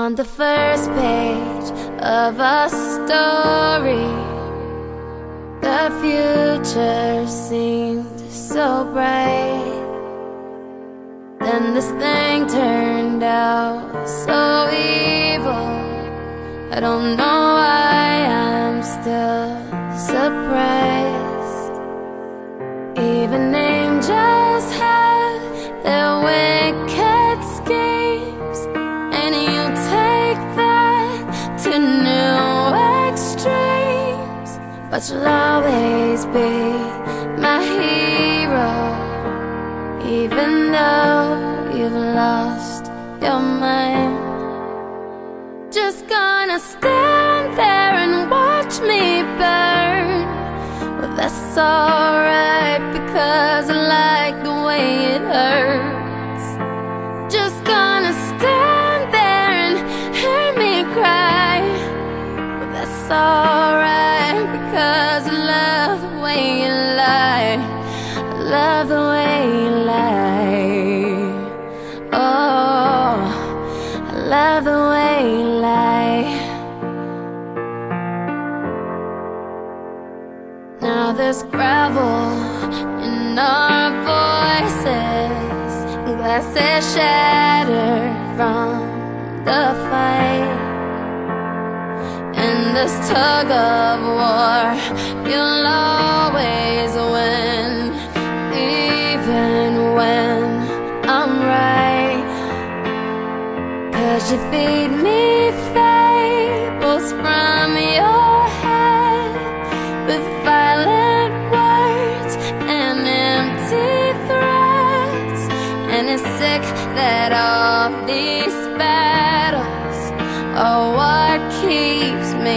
On the first page of a story, the future seemed so bright. Then this thing turned out so evil. I don't know why I'm still surprised. Even angels have their wicked schemes, and you take that to new extremes. But you'll always be my hero, even though you've lost your mind. Just gonna stand there and watch me burn. Well, that's alright, because I like the way it hurts. Just gonna stand there and hear me cry. Well, that's alright, because I love the way you lie. I love the way you lie. Oh, I love the way you lie. Now there's gravel in our voices, glasses shattered from the fight. In this tug of war, you'll always win, even when I'm right. 'Cause you feed me fables from your head, with violent words and empty threats. And it's sick that all these battles are what keeps me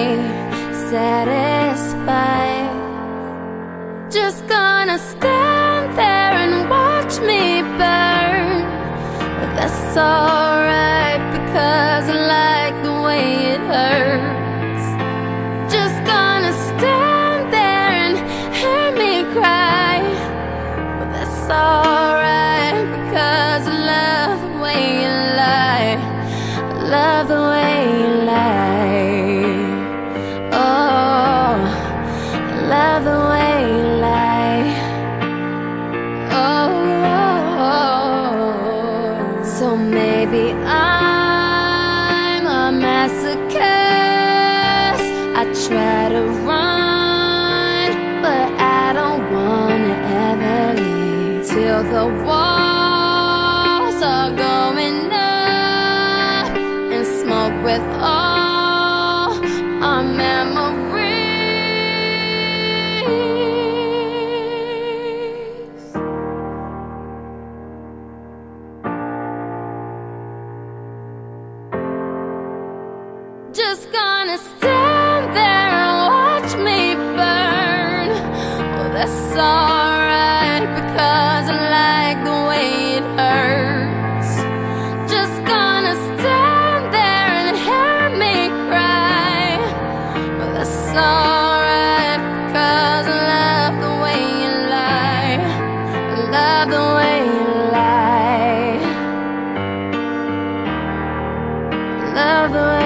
satisfied. Just gonna stand there and watch me burn. But that's alright, because I like the way it hurts. Just gonna stand there and hear me cry. But that's alright, because I love the way you lie. I love the way you lie. Oh, I love the way you lie. Oh, so maybe I'm a masochist. I try to run, but I don't wanna ever leave till the walls are going up and smoke with all our memories. Just gonna stand there and watch me burn. Well, that's alright, because I like the way it hurts. Just gonna stand there and hear me cry. Well, that's alright, because I love the way you lie. I love the way you lie. I love the way